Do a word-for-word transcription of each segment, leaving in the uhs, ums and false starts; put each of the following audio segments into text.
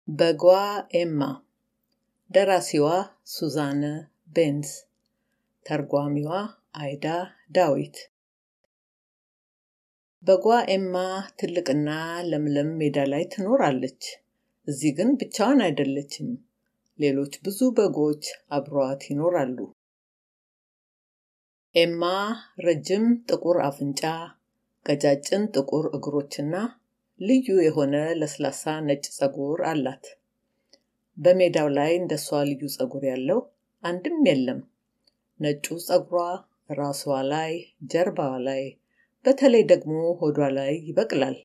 በጓ ኤማ ደራሲዋ ሱዛነ ቤንዝ ተርጓሚዋ አይዳ ዳዊት በጓ ኤማ ትልቅና ለምለም ሜዳ ላይ ትኖራለች። እዚህ ግን ብቻዋን አይደለችም። ሌሎች ብዙ በጎች አብሯት ይኖራሉ። ኤማ ረጅም ጥቁር አፍንጫ፣ ቀጫጭን ጥቁር እግሮችና ልዩ የሆነ ለስላሳ ነጭ ጸጉር አላት። በሜዳው ላይ እንደሷ ልዩ ጸጉር ያለው አንድም የለም። ነጩ ጸጉሯ ራሷ ላይ፣ ጀርባዋ ላይ፣ በተለይ ደግሞ ሆዷ ላይ ይበቅላል።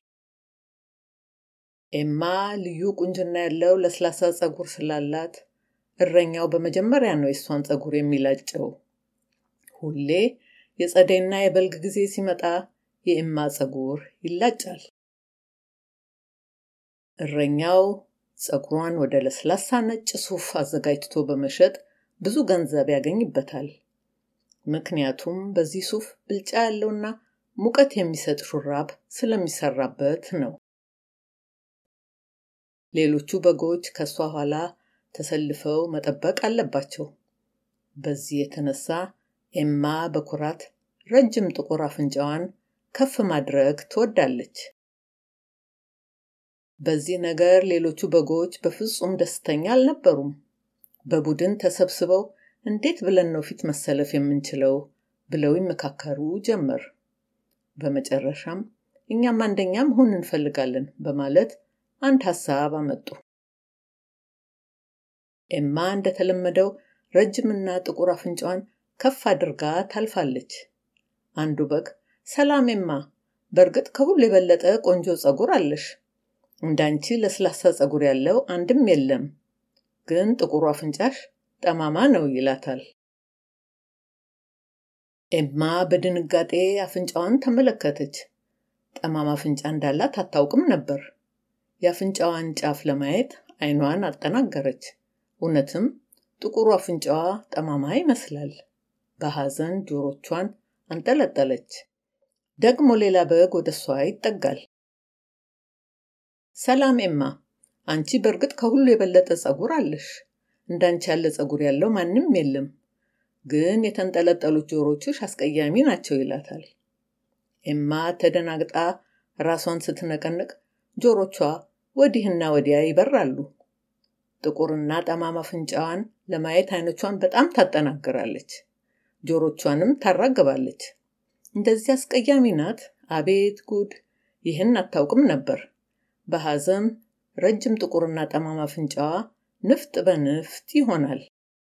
ኤማ ልዩ ቁንጅና ያለው ለስላሳ ጸጉር ስላላት እረኛው በመጀመሪያ ነው የሷን ጸጉር የሚላጨው። ሁሌ የጸደይና የበልግ ጊዜ ሲመጣ የኤማ ጸጉር ይላጫል። እረኛው ጸጉሯን ወደ ለስላሳ ነጭ ሱፍ አዘጋጅቶ በመሸጥ ብዙ ገንዘብ ያገኝበታል። ምክንያቱም በዚህ ሱፍ ብልጫ ያለውና ሙቀት የሚሰጥ ሹራብ ስለሚሰራበት ነው። ሌሎቹ በጎች ከሷ ኋላ ተሰልፈው መጠበቅ አለባቸው። በዚህ የተነሳ ኤማ በኩራት ረጅም ጥቁር አፍንጫዋን ከፍ ማድረግ ትወዳለች። በዚህ ነገር ሌሎቹ በጎች በፍጹም ደስተኛ አልነበሩም። በቡድን ተሰብስበው እንዴት ብለን ነው ፊት መሰለፍ የምንችለው ብለው ይመካከሩ ጀመር። በመጨረሻም እኛም አንደኛ መሆን እንፈልጋለን በማለት አንድ ሐሳብ አመጡ። ኤማ እንደተለመደው ረጅምና ጥቁር አፍንጫዋን ከፍ አድርጋ ታልፋለች። አንዱ በግ ሰላም ኤማ፣ በእርግጥ ከሁሉ የበለጠ ቆንጆ ጸጉር አለሽ። እንዳንቺ ለስላሳ ጸጉር ያለው አንድም የለም፣ ግን ጥቁሩ አፍንጫሽ ጠማማ ነው ይላታል። ኤማ በድንጋጤ አፍንጫዋን ተመለከተች። ጠማማ አፍንጫ እንዳላት አታውቅም ነበር። የአፍንጫዋን ጫፍ ለማየት አይኗን አጠናገረች። እውነትም ጥቁሩ አፍንጫዋ ጠማማ ይመስላል። በሐዘን ጆሮቿን አንጠለጠለች። ደግሞ ሌላ በግ ወደሷ ይጠጋል። ሰላም ኤማ፣ አንቺ በእርግጥ ከሁሉ የበለጠ ጸጉር አለሽ። እንዳንቺ ያለ ጸጉር ያለው ማንም የለም፣ ግን የተንጠለጠሉት ጆሮችሽ አስቀያሚ ናቸው ይላታል። ኤማ ተደናግጣ ራሷን ስትነቀንቅ ጆሮቿ ወዲህና ወዲያ ይበራሉ። ጥቁርና ጠማማ አፍንጫዋን ለማየት አይኖቿን በጣም ታጠናግራለች። ጆሮቿንም ታራግባለች። እንደዚህ አስቀያሚ ናት? አቤት ጉድ! ይህን አታውቅም ነበር። በሐዘን ረጅም ጥቁርና ጠማማ አፍንጫዋ ንፍጥ በንፍጥ ይሆናል።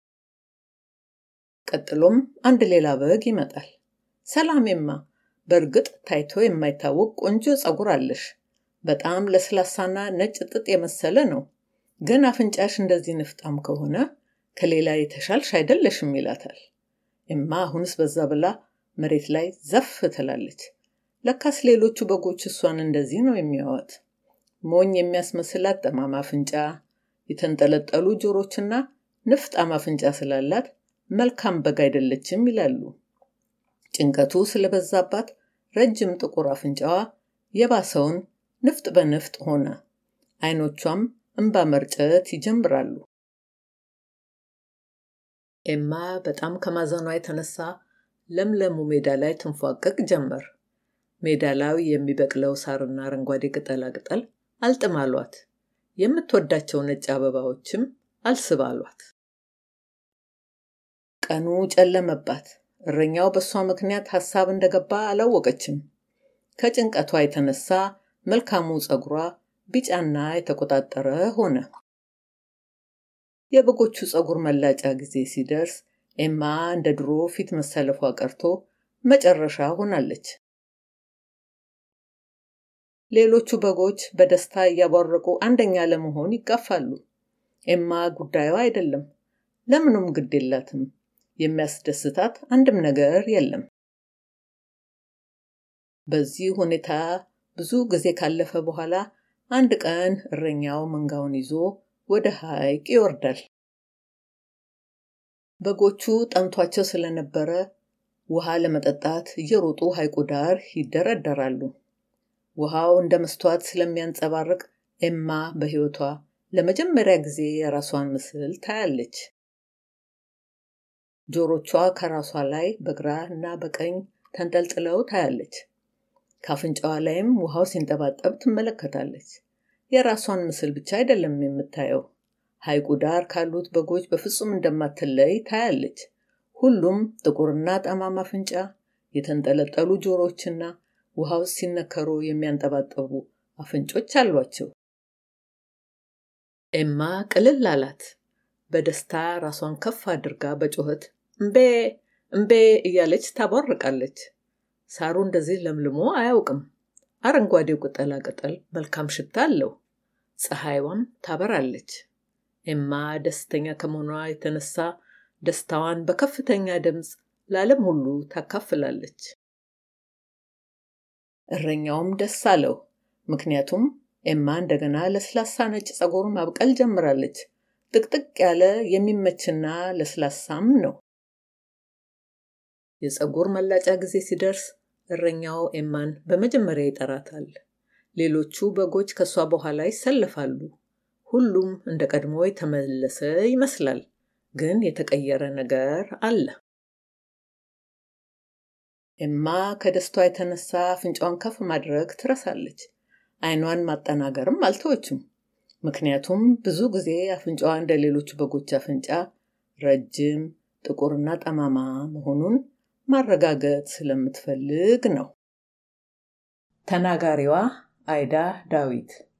ቀጥሎም አንድ ሌላ በግ ይመጣል። ሰላም ኤማ፣ በእርግጥ ታይቶ የማይታወቅ ቆንጆ ጸጉር አለሽ። በጣም ለስላሳና ነጭ ጥጥ የመሰለ ነው። ግን አፍንጫሽ እንደዚህ ንፍጣም ከሆነ ከሌላ የተሻልሽ አይደለሽም ይላታል። ኤማ አሁንስ በዛ ብላ መሬት ላይ ዘፍ ትላለች። ለካስ ሌሎቹ በጎች እሷን እንደዚህ ነው የሚያዩት። ሞኝ የሚያስመስላት ጠማማ አፍንጫ፣ የተንጠለጠሉ ጆሮችና ንፍጣም አፍንጫ ስላላት መልካም በግ አይደለችም ይላሉ። ጭንቀቱ ስለበዛባት ረጅም ጥቁር አፍንጫዋ የባሰውን ንፍጥ በንፍጥ ሆነ። አይኖቿም እንባ መርጨት ይጀምራሉ። ኤማ በጣም ከማዘኗ የተነሳ ለምለሙ ሜዳ ላይ ትንፏቀቅ ጀመር። ሜዳ ላይ የሚበቅለው ሳርና አረንጓዴ ቅጠላቅጠል አልጥማሏት። የምትወዳቸው ነጭ አበባዎችም አልስባሏት። ቀኑ ጨለመባት። እረኛው በሷ ምክንያት ሐሳብ እንደገባ አላወቀችም። ከጭንቀቷ የተነሳ መልካሙ ጸጉሯ ቢጫና የተቆጣጠረ ሆነ። የበጎቹ ጸጉር መላጫ ጊዜ ሲደርስ ኤማ እንደ ድሮ ፊት መሰለፏ ቀርቶ መጨረሻ ሆናለች። ሌሎቹ በጎች በደስታ እያቧረቁ አንደኛ ለመሆን ይጋፋሉ። ኤማ ጉዳዩ አይደለም፣ ለምንም ግድ የላትም። የሚያስደስታት አንድም ነገር የለም። በዚህ ሁኔታ ብዙ ጊዜ ካለፈ በኋላ አንድ ቀን እረኛው መንጋውን ይዞ ወደ ሐይቅ ይወርዳል። በጎቹ ጠምቷቸው ስለነበረ ውሃ ለመጠጣት እየሮጡ ሐይቁ ዳር ይደረደራሉ። ውሃው እንደ መስተዋት ስለሚያንጸባርቅ ኤማ በሕይወቷ ለመጀመሪያ ጊዜ የራሷን ምስል ታያለች። ጆሮቿ ከራሷ ላይ በግራ እና በቀኝ ተንጠልጥለው ታያለች። ካፍንጫዋ ላይም ውሃው ሲንጠባጠብ ትመለከታለች። የራሷን ምስል ብቻ አይደለም የምታየው፣ ሐይቁ ዳር ካሉት በጎች በፍጹም እንደማትለይ ታያለች። ሁሉም ጥቁርና ጠማማ አፍንጫ፣ የተንጠለጠሉ ጆሮዎችና ውሃው ሲነከሩ የሚያንጠባጠቡ አፍንጮች አሏቸው። ኤማ ቅልል አላት። በደስታ ራሷን ከፍ አድርጋ በጩኸት እምቤ እምቤ እያለች ታቧርቃለች። ሳሩ እንደዚህ ለምልሞ አያውቅም። አረንጓዴው ቅጠላ ቅጠል መልካም ሽታ አለው። ፀሐይዋም ታበራለች። ኤማ ደስተኛ ከመሆኗ የተነሳ ደስታዋን በከፍተኛ ድምፅ ለዓለም ሁሉ ታካፍላለች። እረኛውም ደስ አለው፣ ምክንያቱም ኤማ እንደገና ለስላሳ ነጭ ፀጉር ማብቀል ጀምራለች። ጥቅጥቅ ያለ የሚመችና ለስላሳም ነው። የፀጉር መላጫ ጊዜ ሲደርስ እረኛው ኤማን በመጀመሪያ ይጠራታል። ሌሎቹ በጎች ከሷ በኋላ ይሰለፋሉ። ሁሉም እንደ ቀድሞ የተመለሰ ይመስላል፣ ግን የተቀየረ ነገር አለ። ኤማ ከደስታዋ የተነሳ አፍንጫዋን ከፍ ማድረግ ትረሳለች። አይኗን ማጠናገርም አልተወችም፣ ምክንያቱም ብዙ ጊዜ አፍንጫዋ እንደ ሌሎቹ በጎች አፍንጫ ረጅም፣ ጥቁርና ጠማማ መሆኑን ማረጋገጥ ስለምትፈልግ ነው። ተናጋሪዋ አይዳ ዳዊት